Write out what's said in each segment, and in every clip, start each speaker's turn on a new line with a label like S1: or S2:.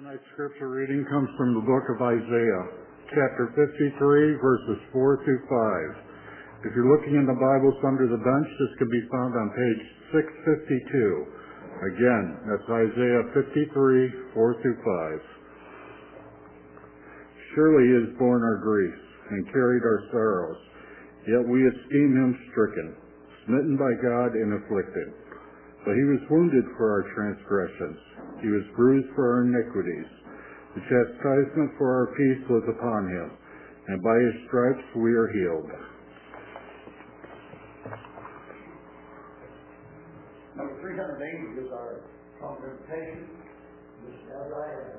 S1: Tonight's scripture reading comes from the book of Isaiah, chapter 53, verses 4 through 5. If you're looking in the Bibles under the bench, this can be found on page 652. Again, that's Isaiah 53, 4 through 5. Surely he has borne our griefs and carried our sorrows, yet we esteem him stricken, smitten by God and afflicted. But he was wounded for our transgressions. He was bruised for our iniquities. The chastisement for our peace was upon him, and by his stripes we are healed.
S2: Number 380 is our contemplation. Just as I am.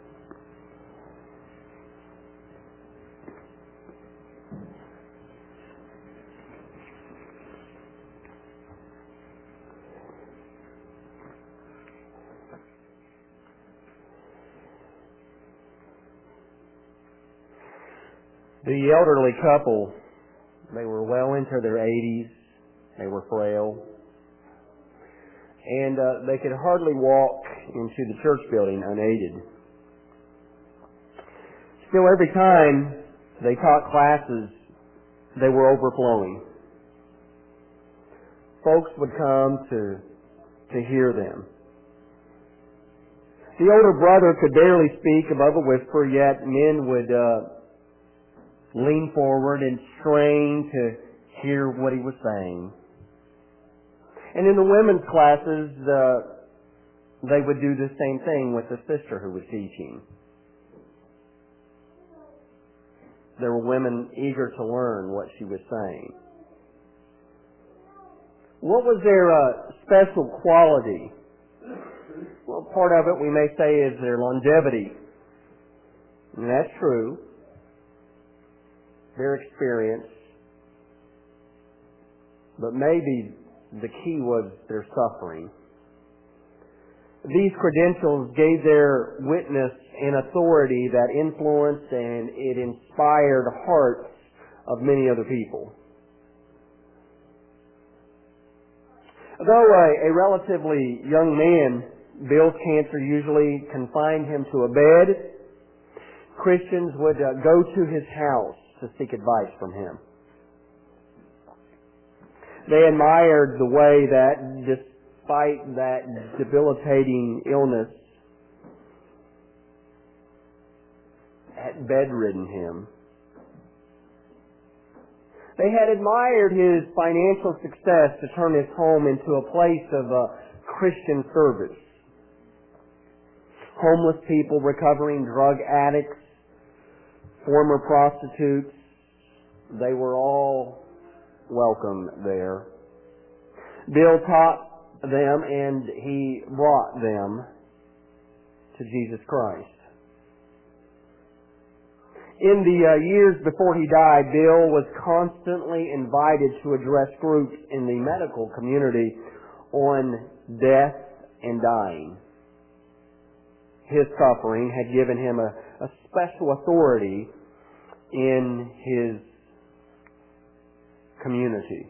S3: The elderly couple, they were well into their 80s. They were frail. And they could hardly walk into the church building unaided. Still, every time they taught classes, they were overflowing. Folks would come to hear them. The older brother could barely speak above a whisper, yet men would lean forward and strain to hear what he was saying. And in the women's classes, they would do the same thing with the sister who was teaching. There were women eager to learn what she was saying. What was their special quality? Well, part of it we may say is their longevity. And that's true. Their experience. But maybe the key was their suffering. These credentials gave their witness an authority that influenced and it inspired hearts of many other people. Though a relatively young man, Bill's cancer usually confined him to a bed. Christians would go to his house to seek advice from him. They admired the way that despite that debilitating illness had bedridden him, they had admired his financial success to turn his home into a place of Christian service. Homeless people, recovering drug addicts, former prostitutes, they were all welcome there. Bill taught them and he brought them to Jesus Christ. In the years before he died, Bill was constantly invited to address groups in the medical community on death and dying. His suffering had given him a special authority in his community.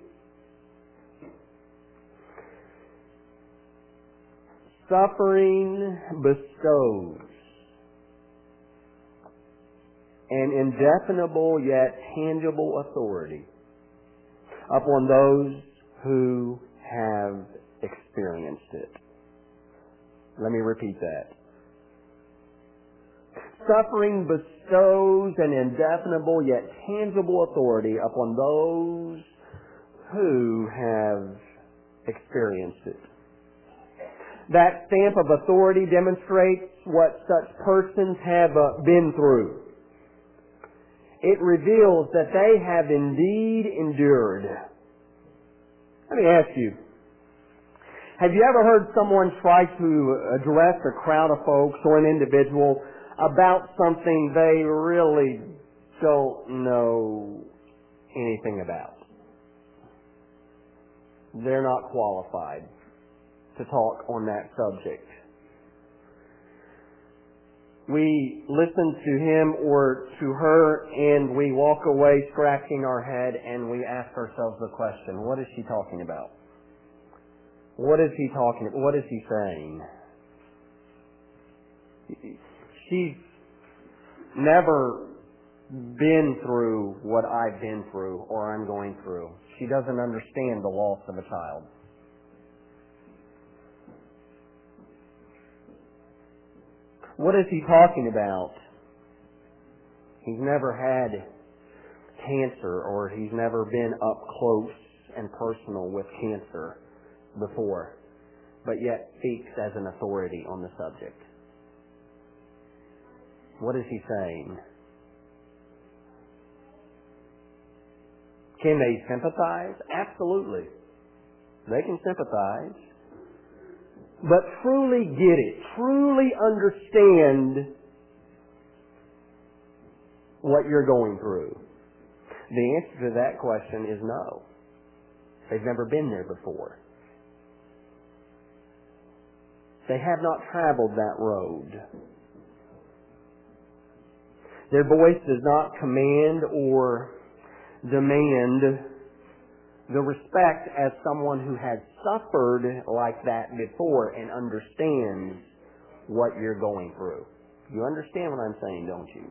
S3: Suffering bestows an indefinable yet tangible authority upon those who have experienced it. Let me repeat that. Suffering bestows an indefinable yet tangible authority upon those who have experienced it. That stamp of authority demonstrates what such persons have been through. It reveals that they have indeed endured. Let me ask you, have you ever heard someone try to address a crowd of folks or an individual about something they really don't know anything about? They're not qualified to talk on that subject. We listen to him or to her and we walk away scratching our head and we ask ourselves the question, what is she talking about? What is he talking about? What is he saying? She's never been through what I've been through or I'm going through. She doesn't understand the loss of a child. What is he talking about? He's never had cancer, or he's never been up close and personal with cancer before, but yet speaks as an authority on the subject. What is he saying? Can they sympathize? Absolutely. They can sympathize. But truly get it, truly understand what you're going through. The answer to that question is no. They've never been there before. They have not traveled that road. Their voice does not command or demand the respect as someone who has suffered like that before and understands what you're going through. You understand what I'm saying, don't you?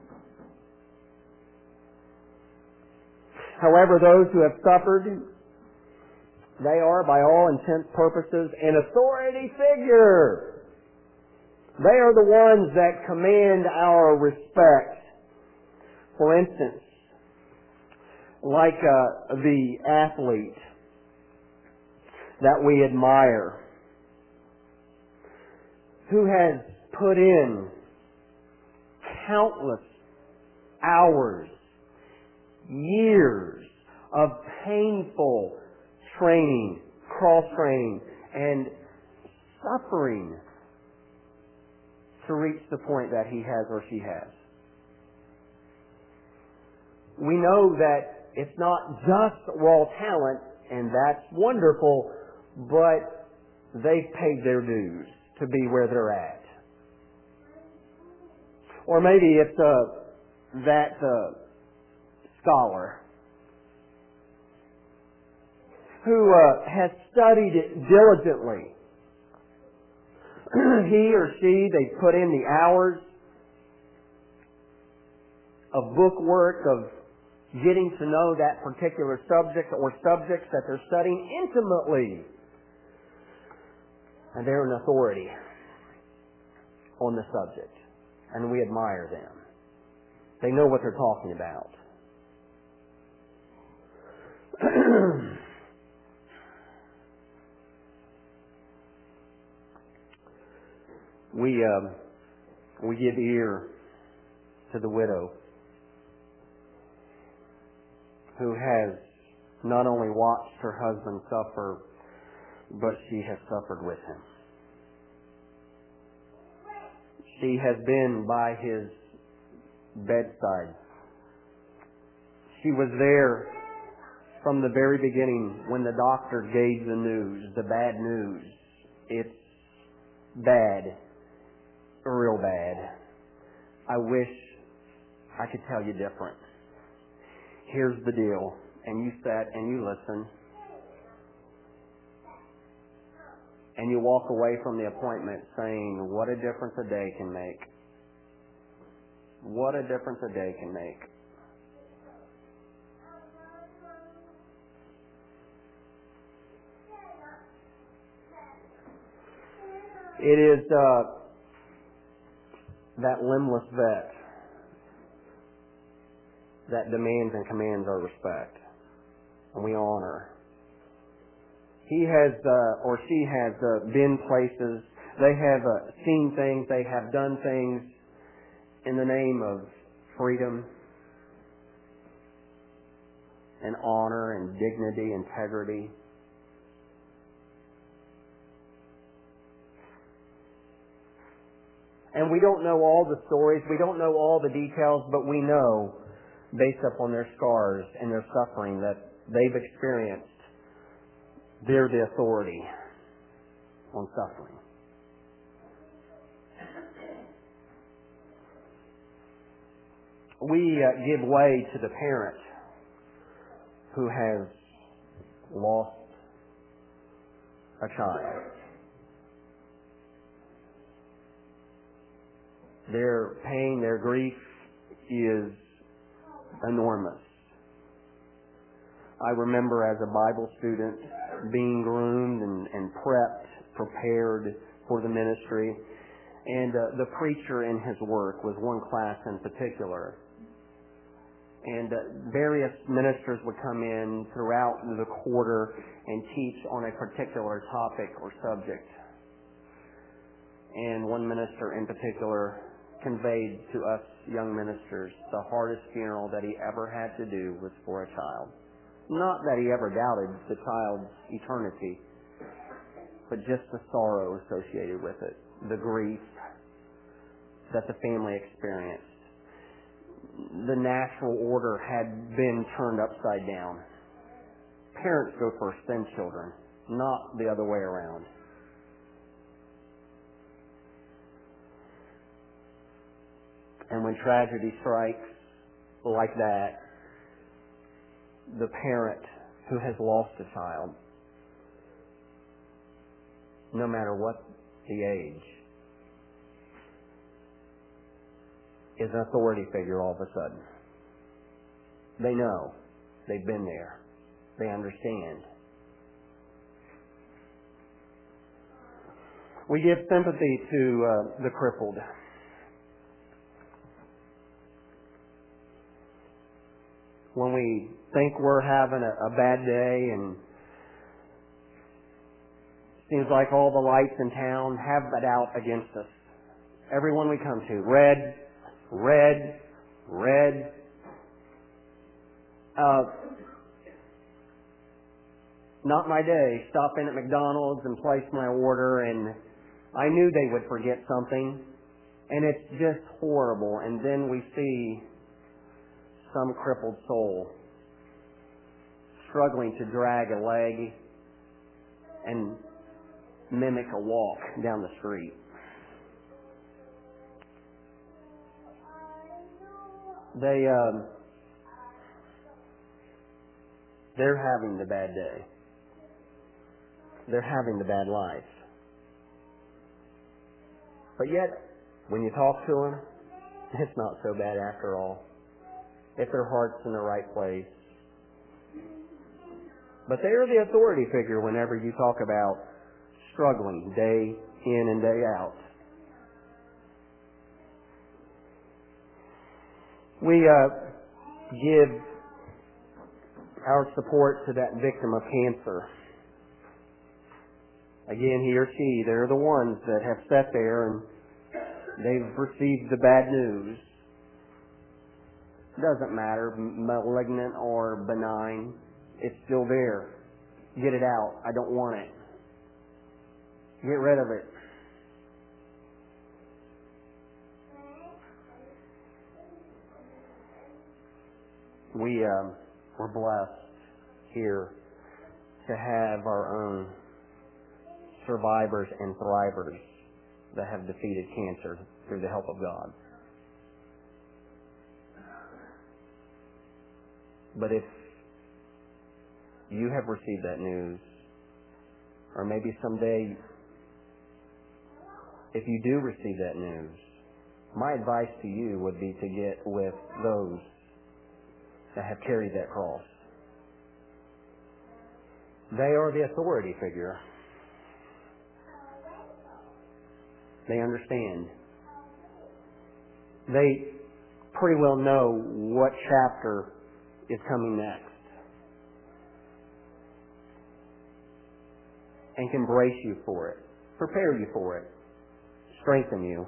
S3: However, those who have suffered, they are, by all intents and purposes, an authority figure. They are the ones that command our respect. For instance, like the athlete that we admire, who has put in countless hours, years of painful training, cross-training, and suffering to reach the point that he has or she has. We know that it's not just raw talent, and that's wonderful, but they've paid their dues to be where they're at. Or maybe it's that scholar who has studied it diligently. He or she, they put in the hours of book work, of getting to know that particular subject or subjects that they're studying intimately. And they're an authority on the subject. And we admire them. They know what they're talking about. We give ear to the widow who has not only watched her husband suffer, but she has suffered with him. She has been by his bedside. She was there from the very beginning when the doctor gave the news, the bad news. It's bad, real bad. I wish I could tell you different. Here's the deal. And you sat and you listened. And you walk away from the appointment saying, what a difference a day can make. What a difference a day can make. It is that limbless vet that demands and commands our respect, and we honor. He has or she has been places. They have seen things. They have done things in the name of freedom and honor and dignity, integrity. And we don't know all the stories. We don't know all the details, but we know, based upon their scars and their suffering that they've experienced, they're the authority on suffering. We give way to the parent who has lost a child. Their pain, their grief is enormous. I remember as a Bible student being groomed and prepared for the ministry. And the preacher in his work was one class in particular. And various ministers would come in throughout the quarter and teach on a particular topic or subject. And one minister in particular conveyed to us young ministers the hardest funeral that he ever had to do was for a child. Not that he ever doubted the child's eternity, but just the sorrow associated with it, the grief that the family experienced. The natural order had been turned upside down. Parents go first, then children, not the other way around. And when tragedy strikes like that, the parent who has lost a child, no matter what the age, is an authority figure all of a sudden. They know. They've been there. They understand. We give sympathy to the crippled. When we think we're having a bad day and seems like all the lights in town have it out against us. Everyone we come to, red. Not my day. Stop in at McDonald's and place my order, and I knew they would forget something, and it's just horrible. And then we see some crippled soul struggling to drag a leg and mimic a walk down the street. They're having the bad day. They're having the bad life. But yet, when you talk to them, it's not so bad after all, if their heart's in the right place. But they are the authority figure whenever you talk about struggling day in and day out. We give our support to that victim of cancer. Again, he or she, they're the ones that have sat there and they've received the bad news. Doesn't matter, malignant or benign, it's still there. Get it out. I don't want it. Get rid of it. We're blessed here to have our own survivors and thrivers that have defeated cancer through the help of God. But if you have received that news, or maybe someday, if you do receive that news, my advice to you would be to get with those that have carried that cross. They are the authority figure. They understand. They pretty well know what chapter is coming next. And can brace you for it, prepare you for it, strengthen you.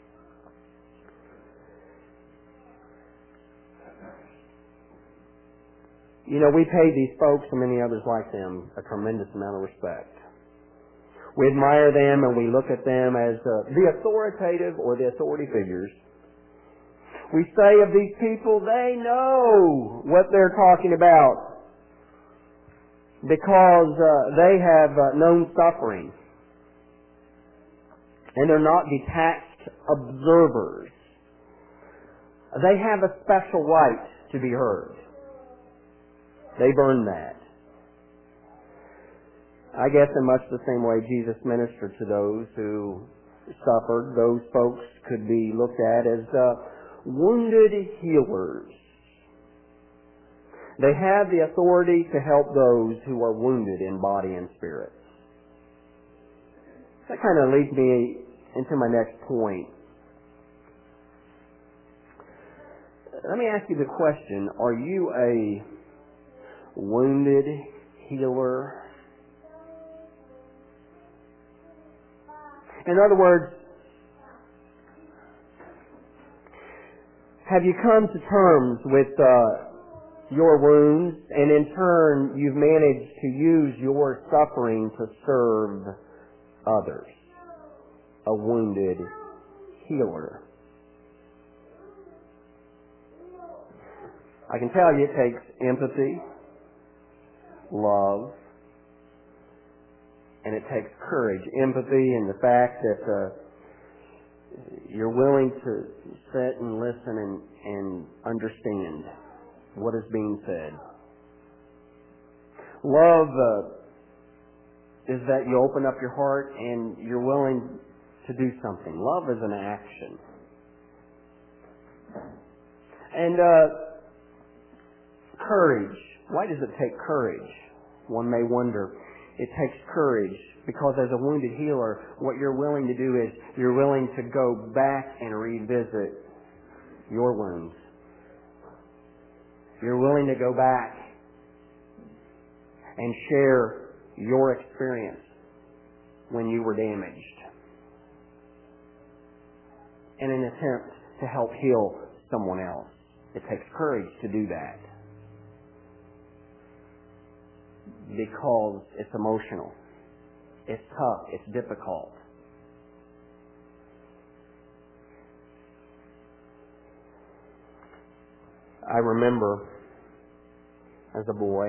S3: You know, we pay these folks and many others like them a tremendous amount of respect. We admire them and we look at them as the authoritative or the authority figures. We say of these people, they know what they're talking about because they have known suffering. And they're not detached observers. They have a special right to be heard. They've earned that. I guess in much the same way Jesus ministered to those who suffered, those folks could be looked at as wounded healers. They have the authority to help those who are wounded in body and spirit. That kind of leads me into my next point. Let me ask you the question, are you a wounded healer? In other words, have you come to terms with your wounds, and in turn you've managed to use your suffering to serve others? A wounded healer. I can tell you it takes empathy, love, and it takes courage. Empathy in the fact that you're willing to sit and listen and understand what is being said. Love is that you open up your heart and you're willing to do something. Love is an action. And courage. Why does it take courage? One may wonder. It takes courage because as a wounded healer, what you're willing to do is you're willing to go back and revisit your wounds. You're willing to go back and share your experience when you were damaged in an attempt to help heal someone else. It takes courage to do that because it's emotional. It's tough. It's difficult. I remember as a boy,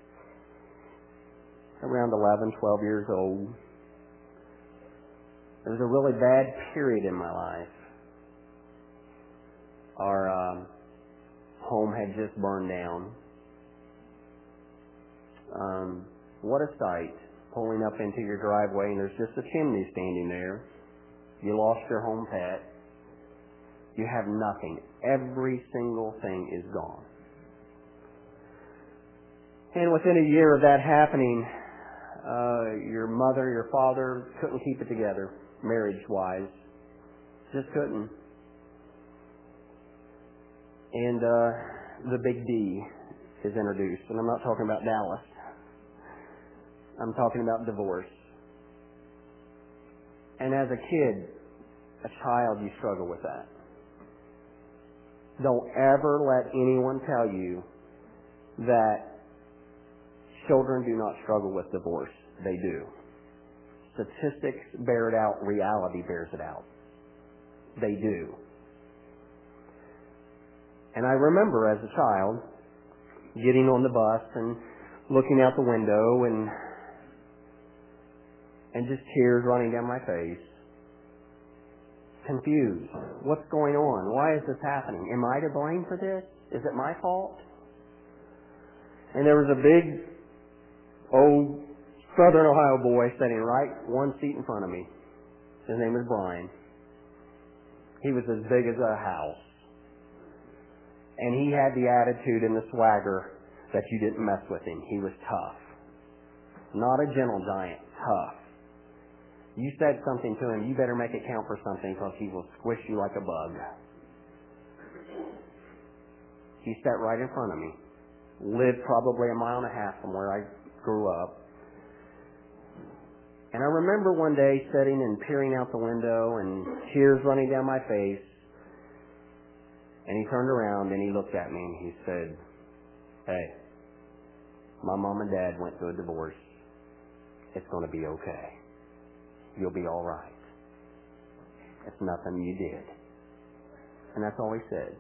S3: around 11, 12 years old, there was a really bad period in my life. Our home had just burned down. What a sight, pulling up into your driveway and there's just a chimney standing there. You lost your home pet. You have nothing. Every single thing is gone. And within a year of that happening, your mother, your father couldn't keep it together, marriage-wise. Just couldn't. And the big D is introduced. And I'm not talking about Dallas. I'm talking about divorce. And as a kid, a child, you struggle with that. Don't ever let anyone tell you that children do not struggle with divorce. They do. Statistics bear it out. Reality bears it out. They do. And I remember as a child getting on the bus and looking out the window and just tears running down my face. Confused. What's going on? Why is this happening? Am I to blame for this? Is it my fault? And there was a big, old Southern Ohio boy sitting right one seat in front of me. His name was Brian. He was as big as a house. And he had the attitude and the swagger that you didn't mess with him. He was tough. Not a gentle giant. Tough. You said something to him, you better make it count for something because he will squish you like a bug. He sat right in front of me. Lived probably 1.5 miles from where I grew up. And I remember one day sitting and peering out the window and tears running down my face. And he turned around and he looked at me and he said, "Hey, my mom and dad went through a divorce. It's going to be okay. You'll be all right. It's nothing you did." And that's all he said.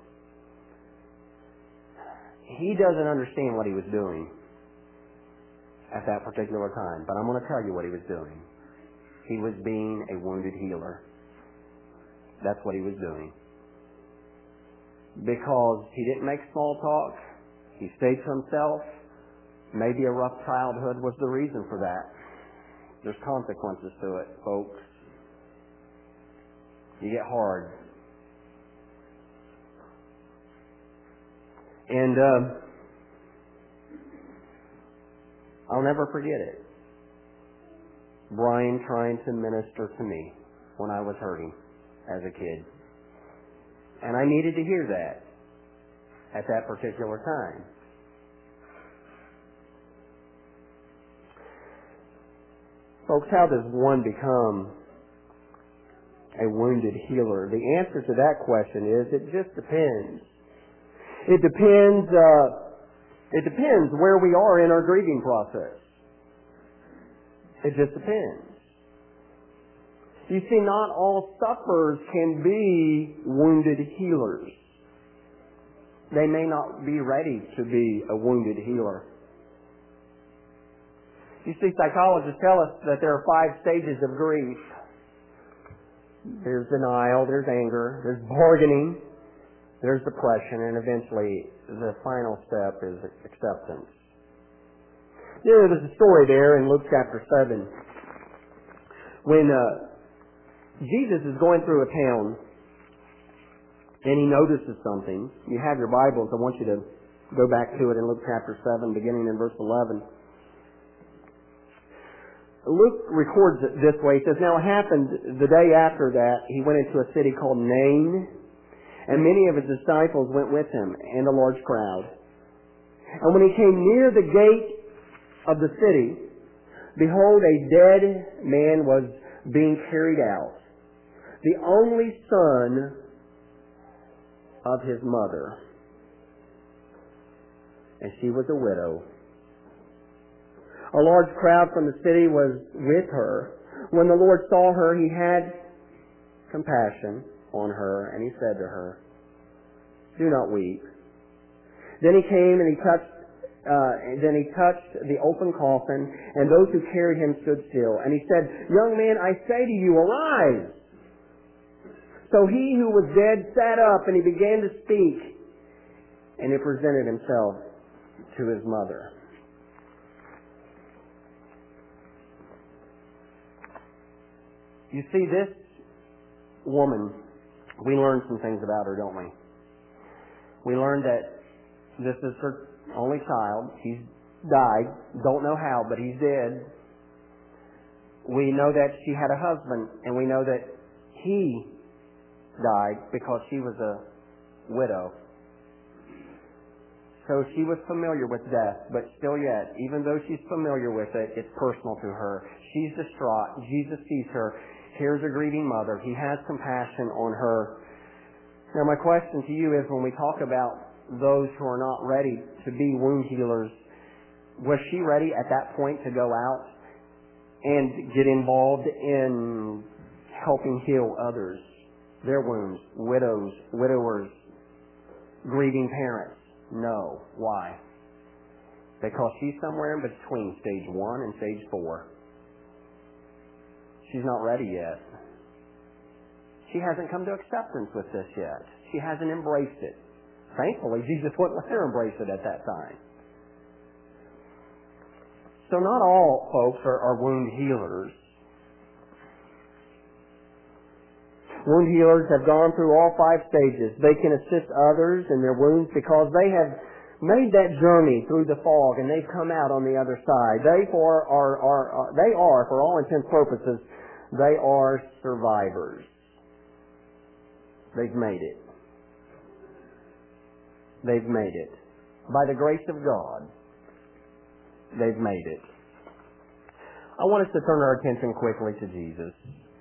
S3: He doesn't understand what he was doing at that particular time, but I'm going to tell you what he was doing. He was being a wounded healer. That's what he was doing. Because he didn't make small talk. He stayed to himself. Maybe a rough childhood was the reason for that. There's consequences to it, folks. You get hard. And I'll never forget it. Brian trying to minister to me when I was hurting as a kid. And I needed to hear that at that particular time. Folks, how does one become a wounded healer? The answer to that question is it just depends. It depends where we are in our grieving process. It just depends. You see, not all sufferers can be wounded healers. They may not be ready to be a wounded healer. You see, psychologists tell us that there are 5 stages of grief. There's denial, there's anger, there's bargaining, there's depression, and eventually the final step is acceptance. There's a story there in Luke chapter 7 when Jesus is going through a town and he notices something. You have your Bibles. I want you to go back to it in Luke chapter 7, beginning in verse 11. Luke records it this way. He says, "Now it happened the day after that, he went into a city called Nain, and many of his disciples went with him, and a large crowd. And when he came near the gate of the city, behold, a dead man was being carried out, the only son of his mother. And she was a widow. A large crowd from the city was with her. When the Lord saw her, he had compassion on her, and he said to her, 'Do not weep.' Then he came and he touched the open coffin, and those who carried him stood still. And he said, 'Young man, I say to you, arise.' So he who was dead sat up, and he began to speak, and he presented himself to his mother." You see, this woman, we learned some things about her, don't we? We learned that this is her only child. He's died. Don't know how, but he's dead. We know that she had a husband, and we know that he died because she was a widow. So she was familiar with death, but still yet, even though she's familiar with it, it's personal to her. She's distraught. Jesus sees her. Here's a grieving mother. He has compassion on her. Now my question to you is, when we talk about those who are not ready to be wound healers, was she ready at that point to go out and get involved in helping heal others, their wounds, widows, widowers, grieving parents? No. Why? Because she's somewhere in between stage 1 and stage 4. She's not ready yet. She hasn't come to acceptance with this yet. She hasn't embraced it. Thankfully, Jesus wouldn't let her embrace it at that time. So not all folks are wound healers. Wound healers have gone through all 5 stages. They can assist others in their wounds because they have made that journey through the fog and they've come out on the other side. They are, for all intents and purposes, they are survivors. They've made it. They've made it. By the grace of God, they've made it. I want us to turn our attention quickly to Jesus.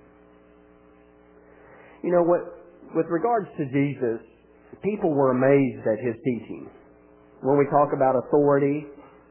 S3: You know what? With regards to Jesus, people were amazed at his teaching. When we talk about authority,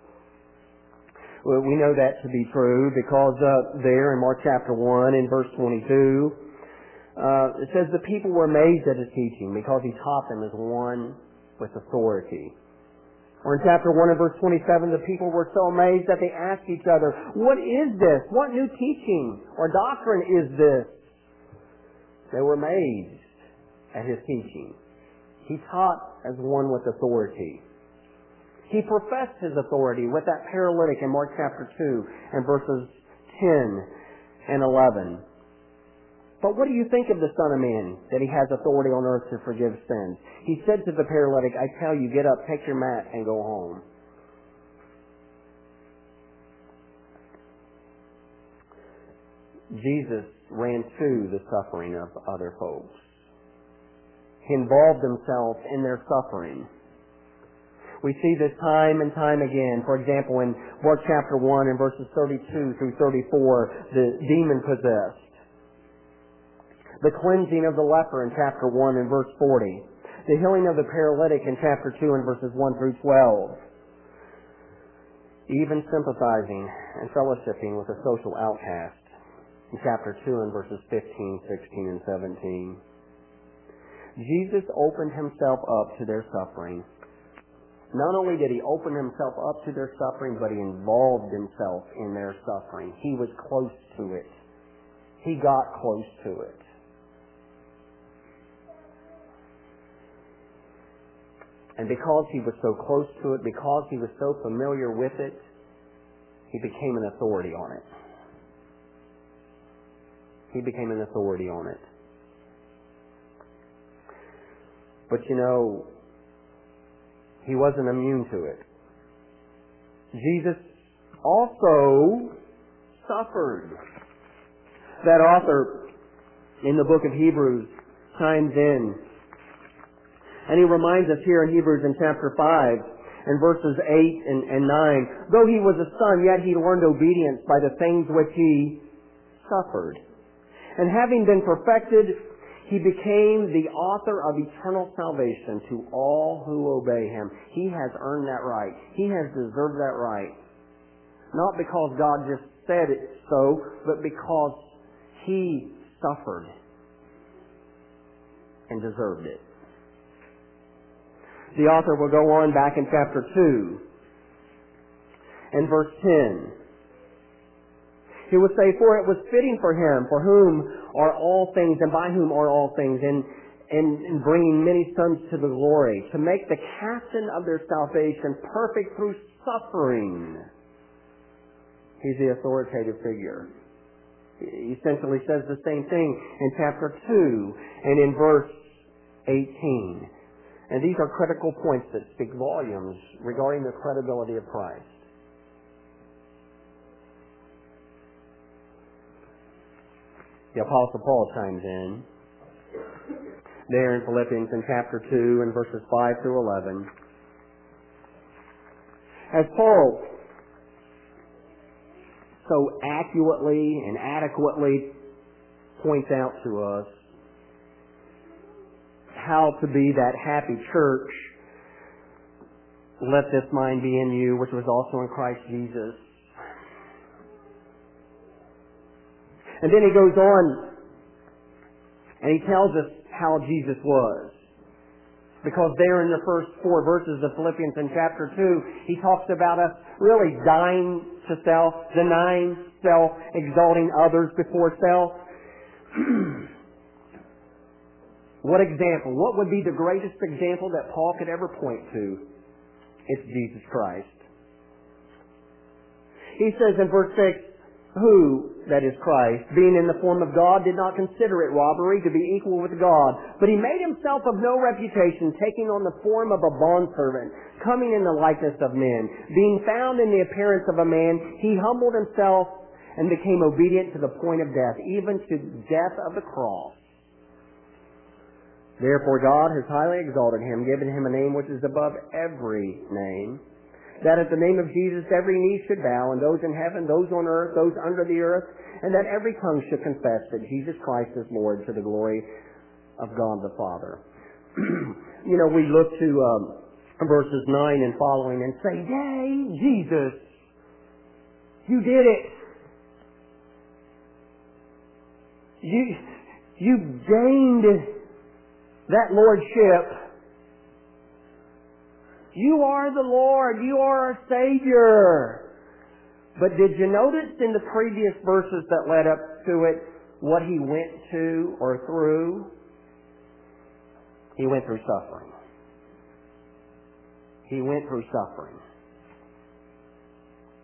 S3: we know that to be true because there in Mark chapter 1 in verse 22, it says the people were amazed at his teaching because he taught them as one with authority. Or in chapter 1 and verse 27, the people were so amazed that they asked each other, "What is this? What new teaching or doctrine is this?" They were amazed at his teaching. He taught as one with authority. He professed his authority with that paralytic in Mark chapter 2 and verses 10 and 11. But what do you think of the Son of Man, that he has authority on earth to forgive sins? He said to the paralytic, I tell you, get up, take your mat, and go home. Jesus ran to the suffering of other folks. He involved himself in their suffering. We see this time and time again. For example, in Mark chapter 1 and verses 32 through 34, the demon-possessed. The cleansing of the leper in chapter 1 and verse 40. The healing of the paralytic in chapter 2 and verses 1 through 12. Even sympathizing and fellowshipping with a social outcast in chapter 2 and verses 15, 16, and 17. Jesus opened himself up to their suffering. Not only did he open himself up to their suffering, but he involved himself in their suffering. He was close to it. He got close to it. And because he was so close to it, because he was so familiar with it, he became an authority on it. He became an authority on it. But you know, he wasn't immune to it. Jesus also suffered. That author in the book of Hebrews chimes in, and he reminds us here in Hebrews in chapter 5 and verses 8 and 9, though he was a son, yet he learned obedience by the things which he suffered. And having been perfected, he became the author of eternal salvation to all who obey him. He has earned that right. He has deserved that right. Not because God just said it so, but because he suffered and deserved it. The author will go on back in chapter 2 and verse 10. He would say, for it was fitting for him, for whom are all things, and by whom are all things, and bringing many sons to the glory, to make the captain of their salvation perfect through suffering. He's the authoritative figure. He essentially says the same thing in chapter 2 and in verse 18. And these are critical points that speak volumes regarding the credibility of Christ. The Apostle Paul chimes in there in Philippians in chapter 2 and verses 5 through 11. As Paul so accurately and adequately points out to us how to be that happy church, let this mind be in you, which was also in Christ Jesus. And then he goes on and he tells us how Jesus was. Because there in the first 4 verses of Philippians in chapter 2, he talks about us really dying to self, denying self, exalting others before self. What example? What would be the greatest example that Paul could ever point to? It's Jesus Christ. He says in verse 6, who, that is Christ, being in the form of God, did not consider it robbery to be equal with God, but he made himself of no reputation, taking on the form of a bondservant, coming in the likeness of men. Being found in the appearance of a man, he humbled himself and became obedient to the point of death, even to death of the cross. Therefore God has highly exalted him, given him a name which is above every name, that at the name of Jesus every knee should bow, and those in heaven, those on earth, those under the earth, and that every tongue should confess that Jesus Christ is Lord, to the glory of God the Father. You know, we look to verses 9 and following and say, yay, Jesus, you did it. You gained that lordship. You are the Lord. You are our Savior. But did you notice in the previous verses that led up to it what he went to or through? He went through suffering. He went through suffering.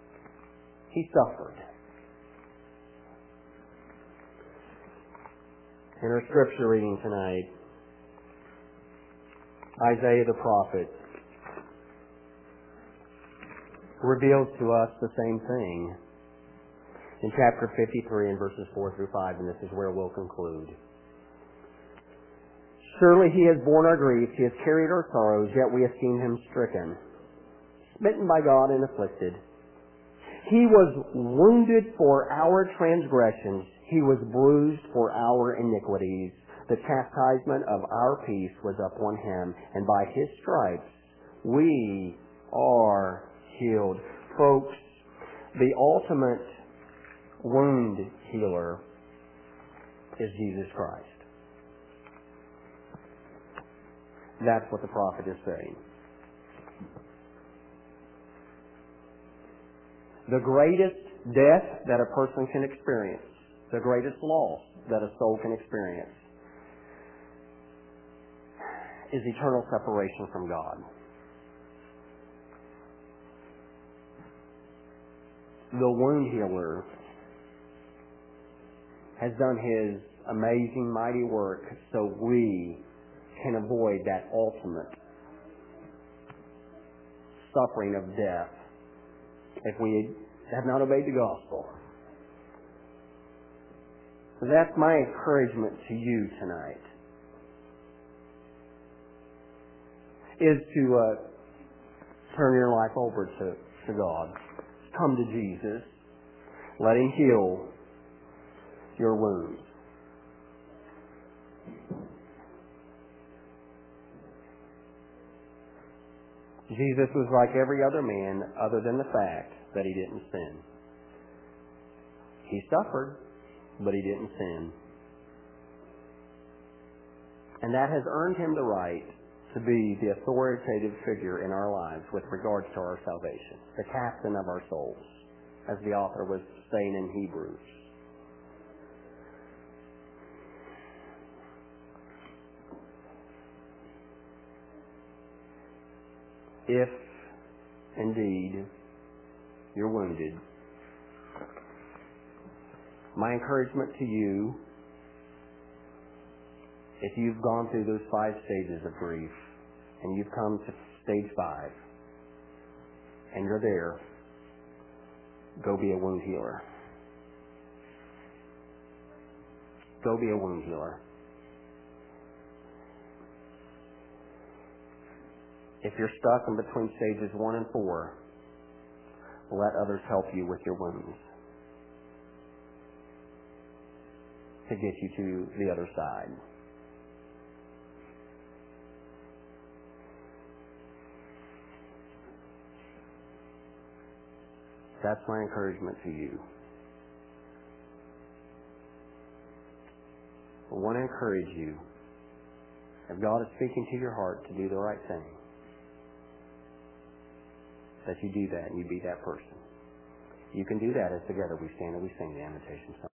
S3: He suffered. In our scripture reading tonight, Isaiah the prophet reveals to us the same thing in chapter 53 and verses 4 through 5, and this is where we'll conclude. Surely he has borne our griefs, he has carried our sorrows, yet we esteem him stricken, smitten by God and afflicted. He was wounded for our transgressions, he was bruised for our iniquities. The chastisement of our peace was upon him, and by his stripes we are healed. Folks, the ultimate wound healer is Jesus Christ. That's what the prophet is saying. The greatest death that a person can experience, the greatest loss that a soul can experience, is eternal separation from God. The wound healer has done his amazing, mighty work so we can avoid that ultimate suffering of death if we have not obeyed the gospel. So that's my encouragement to you tonight, is to turn your life over to God. Come to Jesus. Let him heal your wounds. Jesus was like every other man other than the fact that he didn't sin. He suffered, but he didn't sin. And that has earned him the right to be the authoritative figure in our lives with regards to our salvation, the captain of our souls, as the author was saying in Hebrews. If indeed you're wounded, my encouragement to you, if you've gone through those 5 stages of grief and you've come to stage 5 and you're there, go be a wound healer. Go be a wound healer. If you're stuck in between stages 1 and 4, let others help you with your wounds to get you to the other side. That's my encouragement to you. I want to encourage you, if God is speaking to your heart to do the right thing, that you do that and you be that person. You can do that as together we stand and we sing the invitation song.